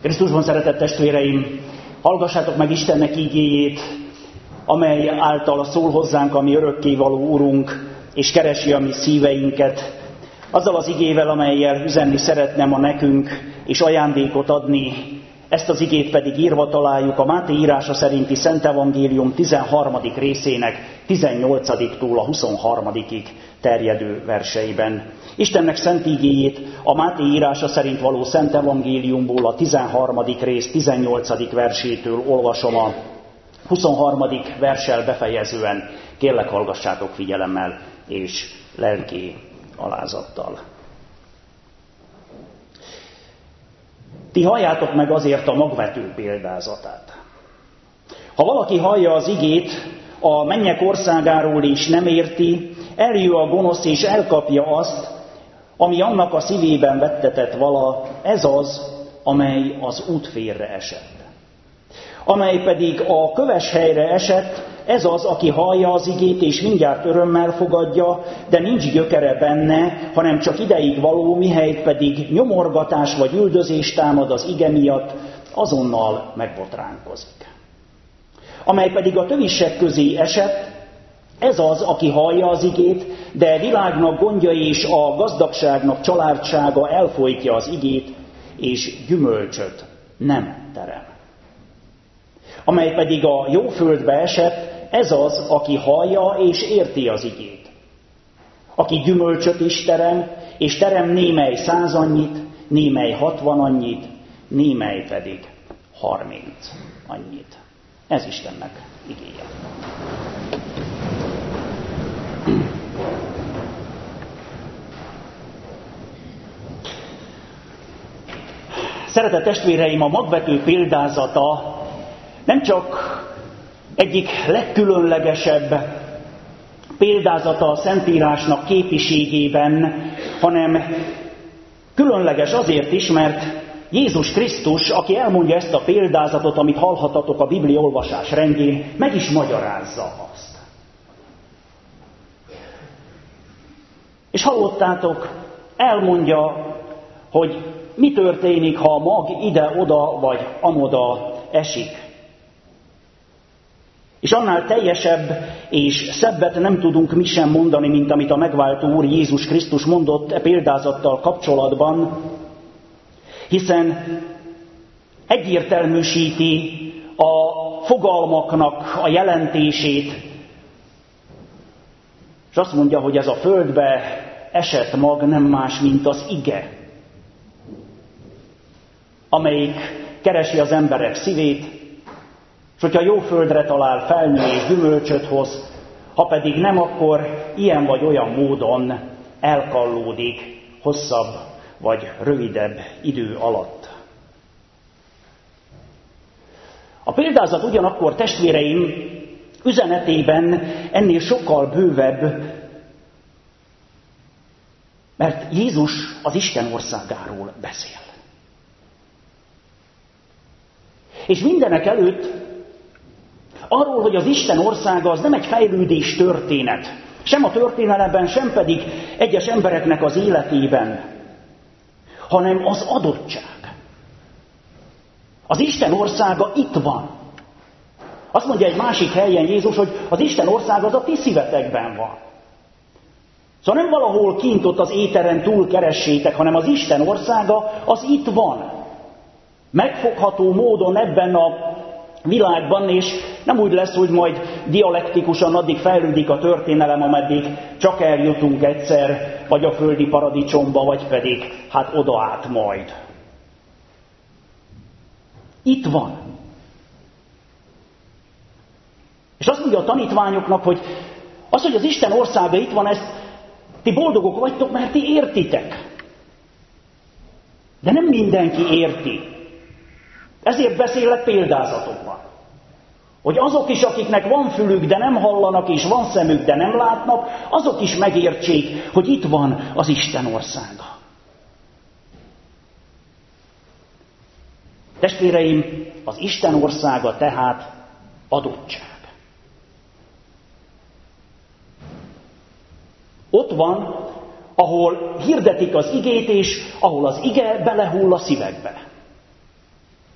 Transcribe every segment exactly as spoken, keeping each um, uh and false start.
Krisztusban szeretett testvéreim, hallgassátok meg Istennek igéjét, amely által szól hozzánk a mi örökkévaló Urunk, és keresi a mi szíveinket, azzal az igével, amellyel üzenni szeretne ma nekünk, és ajándékot adni. Ezt az igét pedig írva találjuk a Máté írása szerinti Szent Evangélium tizenharmadik részének tizennyolcadiktól a huszonharmadikig terjedő verseiben. Istennek szent igéjét a Máté írása szerint való Szent Evangéliumból a tizenharmadik rész tizennyolcadik versétől olvasom a huszonharmadik verssel befejezően. Kérlek, hallgassátok figyelemmel és lelki alázattal. Ti halljátok meg azért a magvető példázatát. Ha valaki hallja az igét a mennyek országáról és nem érti, eljö a gonosz és elkapja azt, ami annak a szívében vettetett vala, ez az, amely az útfélre esett. Amely pedig a köves helyre esett, ez az, aki hallja az igét és mindjárt örömmel fogadja, de nincs gyökere benne, hanem csak ideig való, mihelyt pedig nyomorgatás vagy üldözés támad az ige miatt, azonnal megbotránkozik. Amely pedig a tövisek közé esett, ez az, aki hallja az igét, de világnak gondja és a gazdagságnak családsága elfojtja az igét, és gyümölcsöt nem terem. Amely pedig a jó földbe esett, ez az, aki hallja és érti az igét. Aki gyümölcsöt is terem, és terem némely száz annyit, némely hatvan annyit, némely pedig harminc annyit. Ez Istennek igéje. Szeretett testvéreim, a magvető példázata nem csak egyik legkülönlegesebb példázata a Szentírásnak képiségében, hanem különleges azért is, mert Jézus Krisztus, aki elmondja ezt a példázatot, amit hallhatatok a Biblia olvasás rendjén, meg is magyarázza azt. És hallottátok, elmondja, hogy mi történik, ha a mag ide-oda vagy amoda esik. És annál teljesebb és szebbet nem tudunk mi sem mondani, mint amit a megváltó Úr Jézus Krisztus mondott e példázattal kapcsolatban, hiszen egyértelműsíti a fogalmaknak a jelentését, és azt mondja, hogy ez a földbe esett mag nem más, mint az ige, amelyik keresi az emberek szívét, és hogyha jó földre talál, felnő és gyümölcsöt hoz, ha pedig nem, akkor ilyen vagy olyan módon elkallódik hosszabb vagy rövidebb idő alatt. A példázat ugyanakkor, testvéreim, üzenetében ennél sokkal bővebb, mert Jézus az Isten országáról beszél. És mindenek előtt arról, hogy az Isten országa az nem egy fejlődés történet, sem a történelemben, sem pedig egyes embereknek az életében, hanem az adottság. Az Isten országa itt van. Azt mondja egy másik helyen Jézus, hogy az Isten országa az a ti szívetekben van. Szóval nem valahol kint ott az éteren túl keressétek, hanem az Isten országa az itt van. Megfogható módon ebben a világban, és nem úgy lesz, hogy majd dialektikusan addig fejlődik a történelem, ameddig csak eljutunk egyszer, vagy a földi paradicsomba, vagy pedig hát oda át majd. Itt van. És azt mondja a tanítványoknak, hogy az, hogy az Isten országa itt van, ezt ti boldogok vagytok, mert ti értitek. De nem mindenki érti. Ezért beszélek példázatokban. Hogy azok is, akiknek van fülük, de nem hallanak, és van szemük, de nem látnak, azok is megértsék, hogy itt van az Isten országa. Testvéreim, az Isten országa tehát adottság. Ott van, ahol hirdetik az igét, és ahol az ige belehull a szívekbe.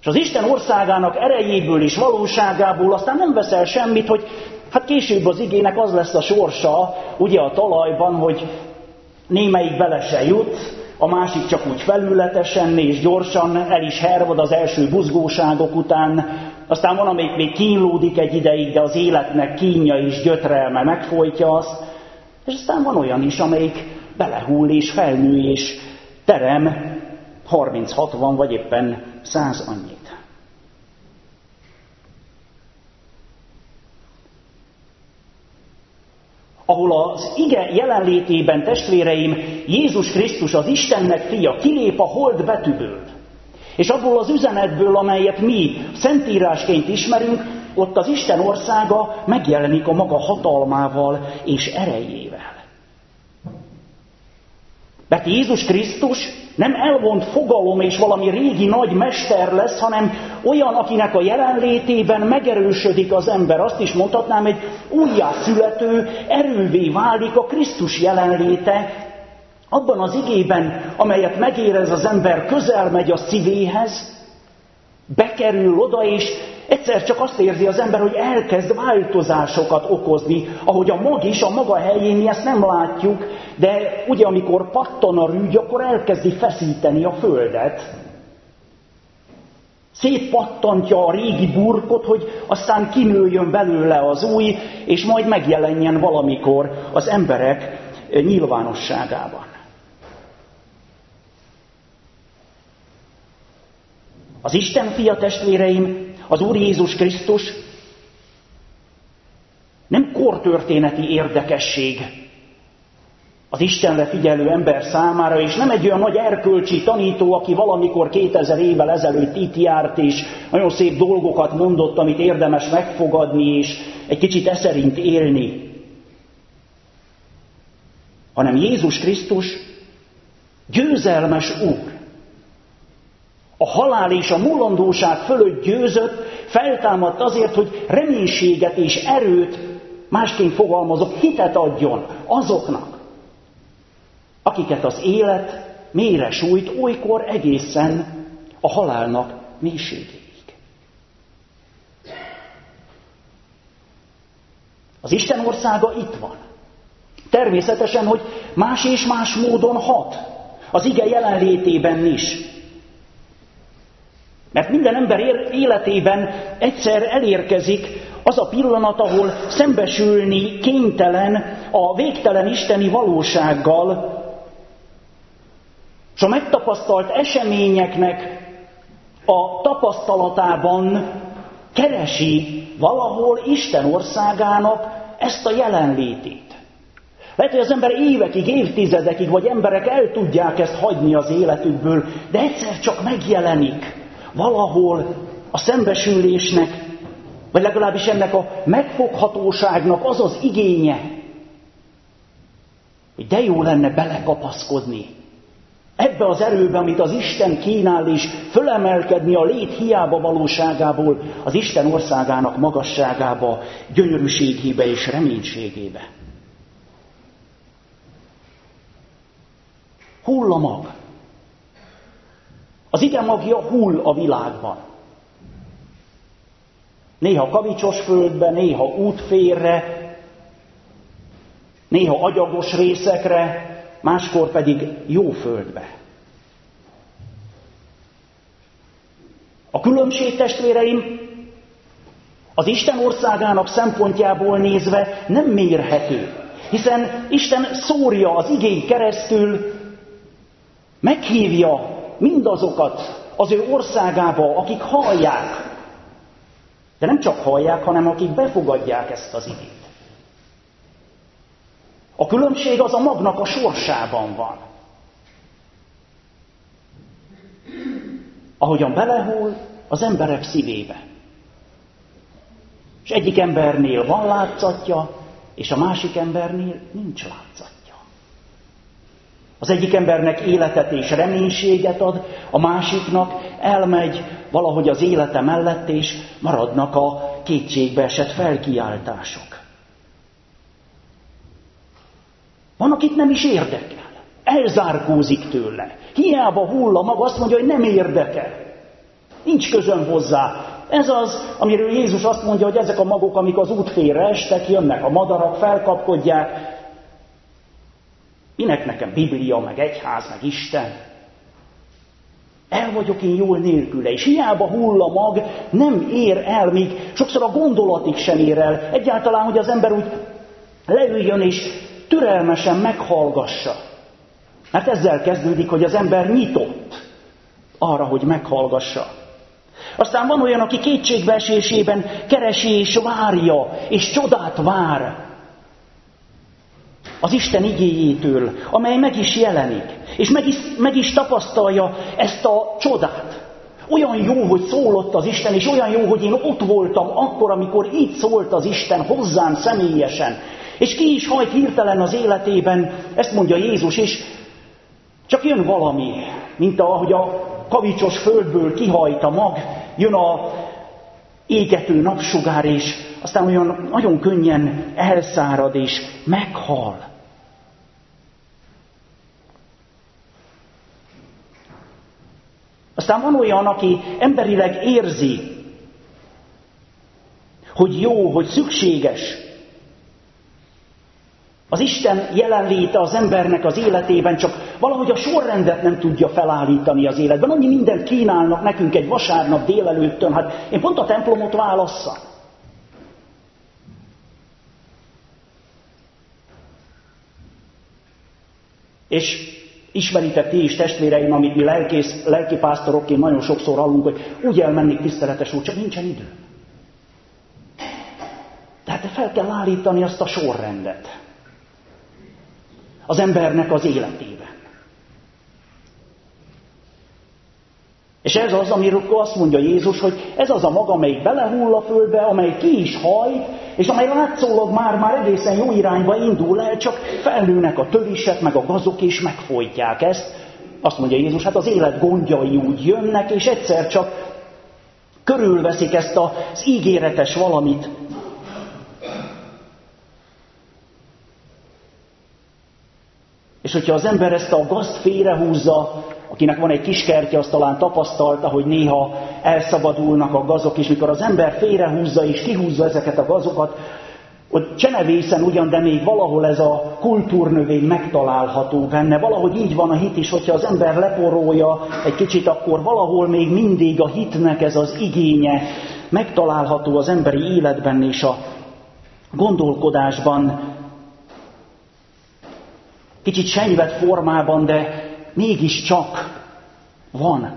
És az Isten országának erejéből és valóságából aztán nem veszel semmit, hogy hát később az igének az lesz a sorsa, ugye a talajban, hogy némelyik bele se jut, a másik csak úgy felületesen és gyorsan el is hervad az első buzgóságok után, aztán van, amelyik még kínlódik egy ideig, de az életnek kínja és gyötrelme megfojtja azt, és aztán van olyan is, amelyik belehull és felnő és terem harminc-hatvan vagy éppen száz annyit. Ahol az ige jelenlétében, testvéreim, Jézus Krisztus, az Istennek fia, kilép a hold betűből, és abból az üzenetből, amelyet mi szentírásként ismerünk, ott az Isten országa megjelenik a maga hatalmával és erejével. Mert Jézus Krisztus nem elvont fogalom és valami régi nagy mester lesz, hanem olyan, akinek a jelenlétében megerősödik az ember. Azt is mondhatnám, hogy újjászülető erővé válik a Krisztus jelenléte, abban az igében, amelyet megérez az ember, közel megy a szívéhez, bekerül oda, és egyszer csak azt érzi az ember, hogy elkezd változásokat okozni, ahogy a mag is, a maga helyén mi ezt nem látjuk, de ugye amikor pattan a rügy, akkor elkezdi feszíteni a földet. Szétpattantja a régi burkot, hogy aztán kinőjön belőle az új, és majd megjelenjen valamikor az emberek nyilvánosságában. Az Isten fia, testvéreim, az Úr Jézus Krisztus nem kortörténeti érdekesség az Istenre figyelő ember számára, és nem egy olyan nagy erkölcsi tanító, aki valamikor kétezer évvel ezelőtt itt járt, és nagyon szép dolgokat mondott, amit érdemes megfogadni, és egy kicsit e szerint élni. Hanem Jézus Krisztus győzelmes Úr. A halál és a mulandóság fölött győzött, feltámadt azért, hogy reménységet és erőt, másként fogalmazok, hitet adjon azoknak, akiket az élet mélyre sújt, olykor egészen a halálnak mélységéig. Az Isten országa itt van. Természetesen, hogy más és más módon hat, az ige jelenlétében is. Mert minden ember életében egyszer elérkezik az a pillanat, ahol szembesülni kénytelen a végtelen isteni valósággal, és a megtapasztalt eseményeknek a tapasztalatában keresi valahol Isten országának ezt a jelenlétét. Lehet, hogy az ember évekig, évtizedekig, vagy emberek el tudják ezt hagyni az életükből, de egyszer csak megjelenik valahol a szembesülésnek, vagy legalábbis ennek a megfoghatóságnak az az igénye, hogy de jó lenne belekapaszkodni ebbe az erőbe, amit az Isten kínál, és fölemelkedni a lét hiába valóságából az Isten országának magasságába, gyönyörűségébe és reménységébe. Hull a mag. Az ige magja hull a világban. Néha kavicsos földbe, néha útférre, néha agyagos részekre, máskor pedig jó földbe. A különbség, testvéreim, az Isten országának szempontjából nézve nem mérhető, hiszen Isten szórja az igén keresztül, meghívja mindazokat az ő országába, akik hallják. De nem csak hallják, hanem akik befogadják ezt az igét. A különbség az a magnak a sorsában van. Ahogyan belehull az emberek szívébe. És egyik embernél van látszatja, és a másik embernél nincs látszatja. Az egyik embernek életet és reménységet ad, a másiknak elmegy valahogy az élete mellett, és maradnak a kétségbe esett felkiáltások. Van, akit nem is érdekel, elzárkózik tőle. Hiába hull a mag, azt mondja, hogy nem érdekel. Nincs közöm hozzá. Ez az, amiről Jézus azt mondja, hogy ezek a magok, amik az útfélre estek, jönnek a madarak, felkapkodják. Minek nekem Biblia, meg egyház, meg Isten? El vagyok én jól nélküle, és hiába hull a mag, nem ér el, míg sokszor a gondolatig sem ér el. Egyáltalán, hogy az ember úgy leüljön és türelmesen meghallgassa. Mert ezzel kezdődik, hogy az ember nyitott arra, hogy meghallgassa. Aztán van olyan, aki kétségbeesésében keresi és várja, és csodát vár az Isten igéjétől, amely meg is jelenik, és meg is, meg is tapasztalja ezt a csodát. Olyan jó, hogy szólott az Isten, és olyan jó, hogy én ott voltam akkor, amikor így szólt az Isten hozzám személyesen. És ki is hajt hirtelen az életében, ezt mondja Jézus is, csak jön valami, mint ahogy a kavicsos földből kihajt a mag, jön a égető napsugár, és aztán olyan nagyon könnyen elszárad és meghal. Aztán van olyan, aki emberileg érzi, hogy jó, hogy szükséges. Az Isten jelenléte az embernek az életében, csak valahogy a sorrendet nem tudja felállítani az életben. Annyi mindent kínálnak nekünk egy vasárnap délelőttön, hát én pont a templomot válasszam. És ismeritek ti is, testvéreim, amit mi lelkész, lelkipásztorokként nagyon sokszor hallunk, hogy úgy elmennék, tiszteletes úr, csak nincsen idő. Tehát fel kell állítani azt a sorrendet az embernek az életében. És ez az, amiről azt mondja Jézus, hogy ez az a mag, amelyik belehull a földbe, amely ki is hajt, és amely látszólag már, már egészen jó irányba indul el, csak felnőnek a tövisek, meg a gazok, és megfojtják ezt. Azt mondja Jézus, hát az élet gondjai úgy jönnek, és egyszer csak körülveszik ezt az ígéretes valamit. És hogyha az ember ezt a gazt félrehúzza, akinek van egy kis kertje, azt talán tapasztalta, hogy néha elszabadulnak a gazok, és mikor az ember félrehúzza és kihúzza ezeket a gazokat, ott csenevészen ugyan, de még valahol ez a kultúrnövény megtalálható benne. Valahogy így van a hit is, hogyha az ember leporolja egy kicsit, akkor valahol még mindig a hitnek ez az igénye megtalálható az emberi életben és a gondolkodásban. Kicsit senyvet formában, de mégiscsak van.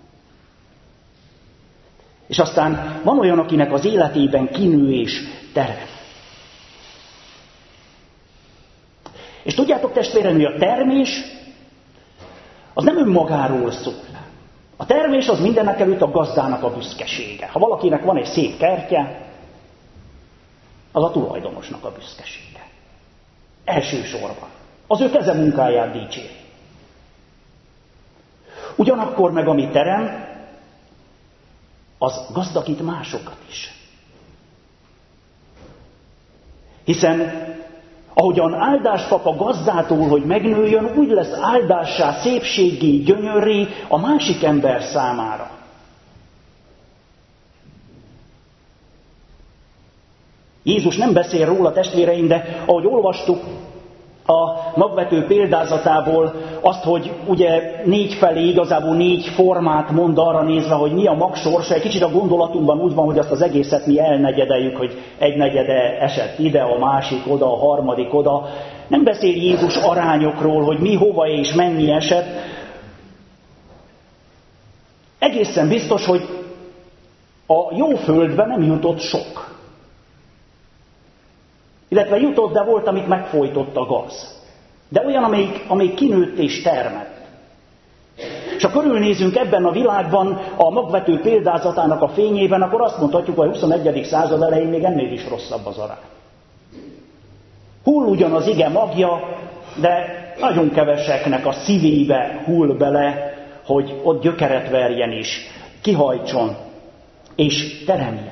És aztán van olyan, akinek az életében kinő és terem. És tudjátok, testvérem, hogy a termés az nem önmagáról szól. A termés az mindenekelőtt a gazdának a büszkesége. Ha valakinek van egy szép kertje, az a tulajdonosnak a büszkesége. Elsősorban. Az ő keze munkáját dicséri. Ugyanakkor meg ami terem, az gazdagít másokat is. Hiszen ahogyan áldást kap a gazdától, hogy megnőjön, úgy lesz áldássá, szépséggé, gyönyörré a másik ember számára. Jézus nem beszél róla, testvéreim, de ahogy olvastuk a magvető példázatából azt, hogy ugye négy felé, igazából négy formát mond arra nézve, hogy mi a mag sorsa. Egy kicsit a gondolatunkban úgy van, hogy azt az egészet mi elnegyedeljük, hogy egy negyede esett ide, a másik oda, a harmadik oda. Nem beszél Jézus arányokról, hogy mi, hova és mennyi esett. Egészen biztos, hogy a jó földbe nem jutott sok. Illetve jutott, de volt, amit megfojtott a gaz. De olyan, amelyik, amelyik kinőtt és termett. És ha körülnézünk ebben a világban a magvető példázatának a fényében, akkor azt mondhatjuk, hogy a huszonegyedik század elején még ennél is rosszabb az arány. Hull ugyan az ige magja, de nagyon keveseknek a szívébe hull bele, hogy ott gyökeret verjen is, kihajtson és teremjen.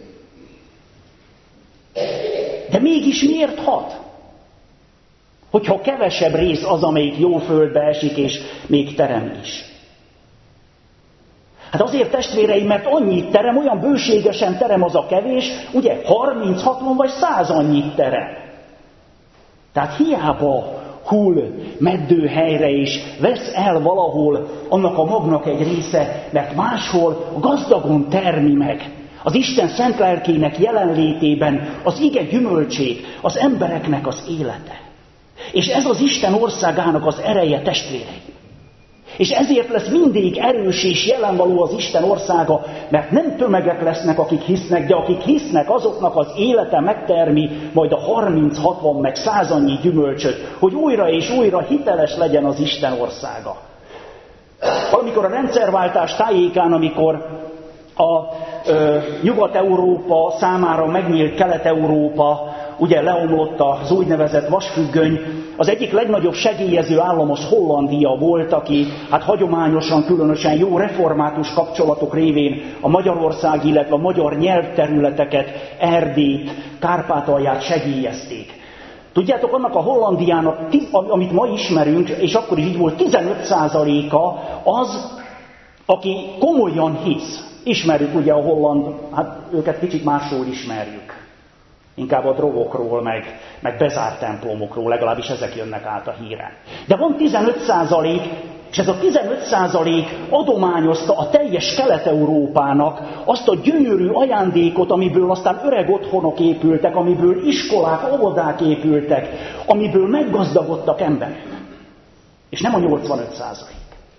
De mégis miért hat? Hogyha kevesebb rész az, amelyik jó földbe esik, és még terem is. Hát azért, testvéreim, mert annyit terem, olyan bőségesen terem az a kevés, ugye harminc, hatvan vagy száz annyit terem. Tehát hiába hull meddő helyre és vesz el valahol annak a magnak egy része, mert máshol gazdagon termi meg az Isten szent lelkének jelenlétében az ige gyümölcsét, az embereknek az élete. És ez az Isten országának az ereje, testvéreim. És ezért lesz mindig erős és jelenvaló az Isten országa, mert nem tömegek lesznek, akik hisznek, de akik hisznek, azoknak az élete megtermi majd a harminc, hatvan meg száz annyi gyümölcsöt, hogy újra és újra hiteles legyen az Isten országa. Valamikor a rendszerváltás tájékán, amikor a ö, Nyugat-Európa számára megnyílt Kelet-Európa, ugye leomlott az úgynevezett vasfüggöny, az egyik legnagyobb segélyező állam az Hollandia volt, aki hát hagyományosan, különösen jó református kapcsolatok révén a Magyarország, illetve a magyar nyelvterületeket, Erdélyt, Kárpátalját segélyezték. Tudjátok, annak a Hollandiának, amit ma ismerünk, és akkor is így volt, tizenöt százaléka az, aki komolyan hisz. Ismerjük ugye a holland, hát őket kicsit másról ismerjük. Inkább a drogokról, meg, meg bezárt templomokról, legalábbis ezek jönnek át a híren. De van tizenöt százalék, és ez a tizenöt százalék adományozta a teljes Kelet-Európának azt a gyönyörű ajándékot, amiből aztán öreg otthonok épültek, amiből iskolák, óvodák épültek, amiből meggazdagodtak emberek. És nem a nyolcvanöt százalék.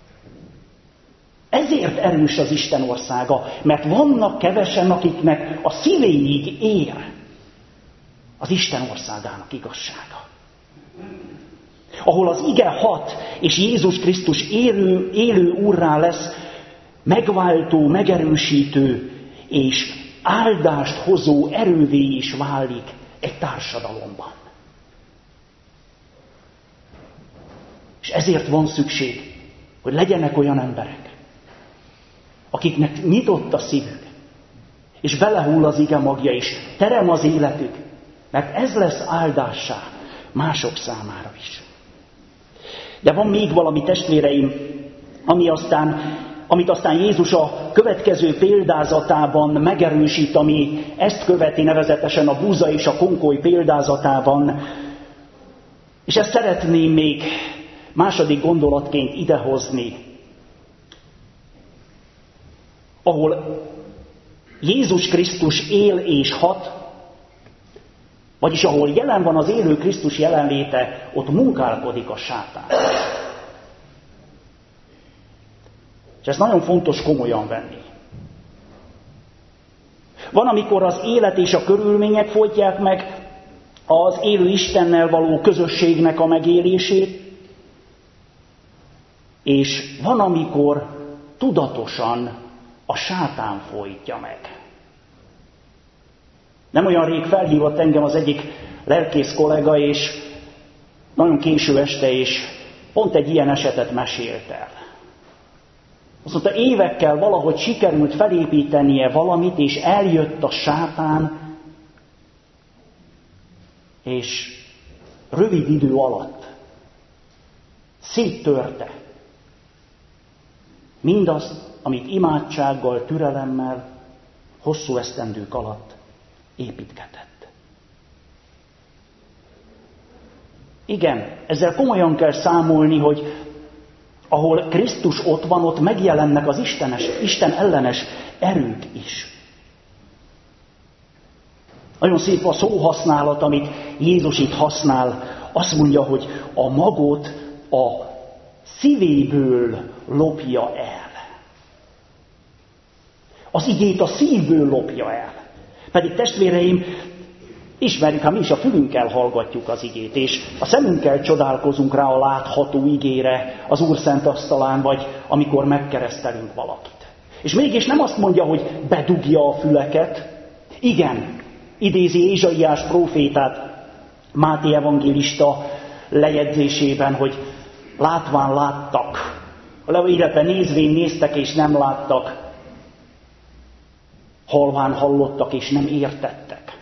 Ezért erős az Isten országa, mert vannak kevesen, akiknek a szívéig ér az Isten országának igazsága. Ahol az ige hat, és Jézus Krisztus élő, élő úrrá lesz, megváltó, megerősítő, és áldást hozó erővé is válik egy társadalomban. És ezért van szükség, hogy legyenek olyan emberek, akiknek nyitott a szívük, és belehull az ige magja is, terem az életük, mert ez lesz áldássá mások számára is. De van még valami, testvéreim, ami aztán, amit aztán Jézus a következő példázatában megerősít, ami ezt követi, nevezetesen a búza és a konkoly példázatában. És ezt szeretném még második gondolatként idehozni, ahol Jézus Krisztus él és hat, vagyis ahol jelen van az élő Krisztus jelenléte, ott munkálkodik a sátán. És ez nagyon fontos komolyan venni. Van, amikor az élet és a körülmények folytják meg az élő Istennel való közösségnek a megélését, és van, amikor tudatosan a sátán folytja meg. Nem olyan rég felhívott engem az egyik lelkész kollega, és nagyon késő este, és pont egy ilyen esetet mesélt el. Azt mondta, évekkel valahogy sikerült felépítenie valamit, és eljött a sátán, és rövid idő alatt széttörte mindazt, amit imádsággal, türelemmel, hosszú esztendők alatt építgetett. Igen, ezzel komolyan kell számolni, hogy ahol Krisztus ott van, ott megjelennek az Istenes, Isten ellenes erők is. Nagyon szép a szóhasználat, amit Jézus itt használ. Azt mondja, hogy a magot a szívéből lopja el. Az igét a szívből lopja el. Pedig testvéreim, ismerjük, ha mi is a fülünkkel hallgatjuk az igét, és a szemünkkel csodálkozunk rá a látható igére az Úr szent asztalán, vagy amikor megkeresztelünk valakit. És mégis nem azt mondja, hogy bedugja a füleket. Igen, idézi Ézsaiás prófétát Máté evangélista lejegyzésében, hogy látván láttak, illetve nézvén néztek és nem láttak, halván hallottak és nem értettek.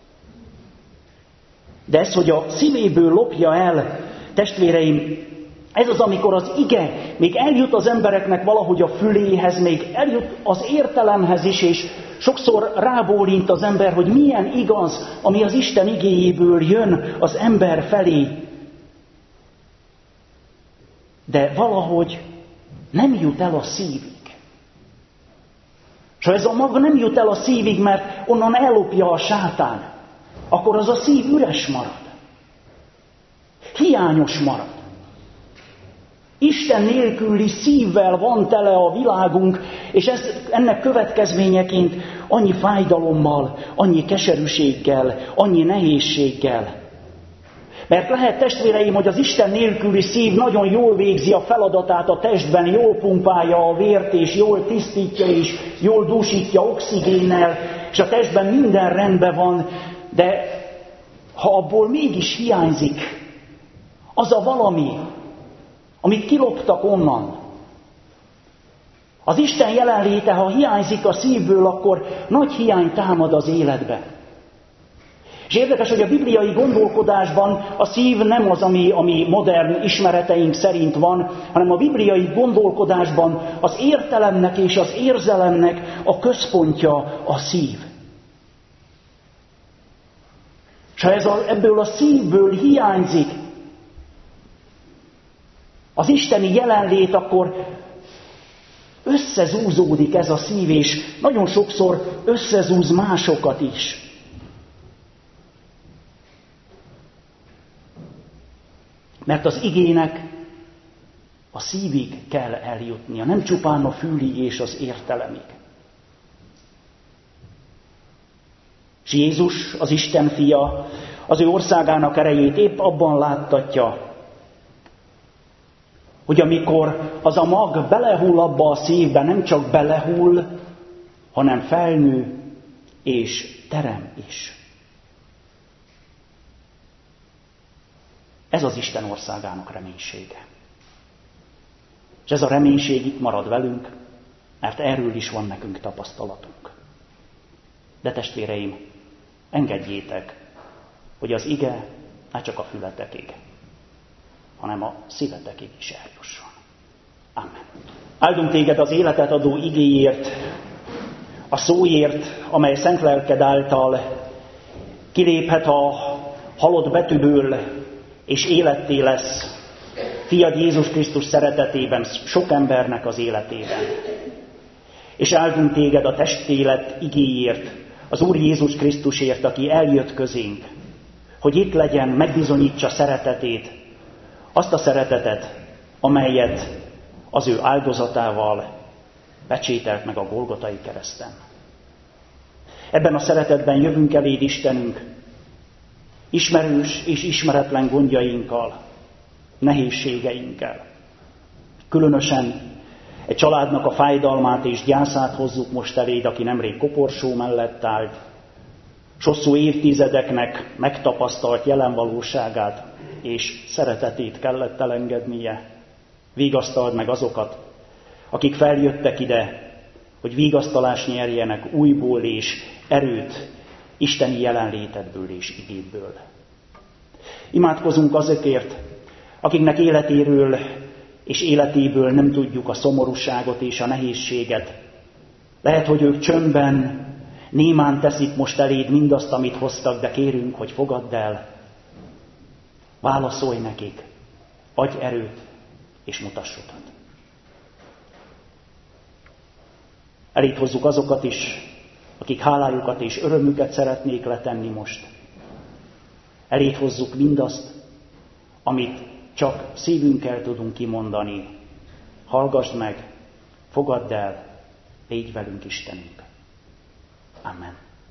De ez, hogy a szívéből lopja el, testvéreim, Ez az, amikor az ige még eljut az embereknek valahogy a füléhez, még eljut az értelemhez is, és sokszor rábólint az ember, hogy milyen igaz, ami az Isten igéjéből jön az ember felé. De valahogy nem jut el a szívig. És ha ez a mag nem jut el a szívig, mert onnan ellopja a sátán, akkor az a szív üres marad. Hiányos marad. Isten nélküli szívvel van tele a világunk, és ez, ennek következményeként annyi fájdalommal, annyi keserűséggel, annyi nehézséggel. Mert lehet, testvéreim, hogy az Isten nélküli szív nagyon jól végzi a feladatát a testben, jól pumpálja a vért, és jól tisztítja, és jól dúsítja oxigénnel, és a testben minden rendben van, de ha abból mégis hiányzik az a valami, amit kiloptak onnan, az Isten jelenléte, ha hiányzik a szívből, akkor nagy hiány támad az életbe. És érdekes, hogy a bibliai gondolkodásban a szív nem az, ami, ami modern ismereteink szerint van, hanem a bibliai gondolkodásban az értelemnek és az érzelemnek a központja a szív. És ha ez a, ebből a szívből hiányzik az isteni jelenlét, akkor összezúzódik ez a szív, és nagyon sokszor összezúz másokat is. Mert az igének a szívig kell eljutnia, nem csupán a fülig és az értelemig. És Jézus, az Isten fia, az ő országának erejét épp abban láttatja, hogy amikor az a mag belehull abba a szívbe, nem csak belehull, hanem felnő és terem is. Ez az Isten országának reménysége. És ez a reménység itt marad velünk, mert erről is van nekünk tapasztalatunk. De testvéreim, engedjétek, hogy az ige ne csak a fületekig, hanem a szívetekig is eljusson. Amen. Áldunk téged az életet adó igéért, a szóért, amely szent lelked által kiléphet a halott betűből, és életté lesz fiad Jézus Krisztus szeretetében sok embernek az életében. És áldunk téged a testélet igéért, az Úr Jézus Krisztusért, aki eljött közénk, hogy itt legyen, megbizonyítsa szeretetét, azt a szeretetet, amelyet az ő áldozatával pecsételt meg a Golgotai kereszten. Ebben a szeretetben jövünk eléd, Istenünk, ismerős és ismeretlen gondjainkkal, nehézségeinkkel. Különösen egy családnak a fájdalmát és gyászát hozzuk most eléd, aki nemrég koporsó mellett állt, s hosszú évtizedeknek megtapasztalt jelenvalóságát és szeretetét kellett elengednie. Vigasztald meg azokat, akik feljöttek ide, hogy vigasztalást nyerjenek újból és erőt isteni jelenlétedből és igédből. Imádkozunk azokért, akiknek életéről és életéből nem tudjuk a szomorúságot és a nehézséget. Lehet, hogy ők csöndben, némán teszik most eléd mindazt, amit hoztak, de kérünk, hogy fogadd el. Válaszolj nekik, adj erőt és mutass utat. Eléd hozzuk azokat is, akik hálájukat és örömüket szeretnék letenni most. Eléd hozzuk mindazt, amit csak szívünkkel tudunk kimondani. Hallgassd meg, fogadd el, légy velünk, Istenünk. Amen.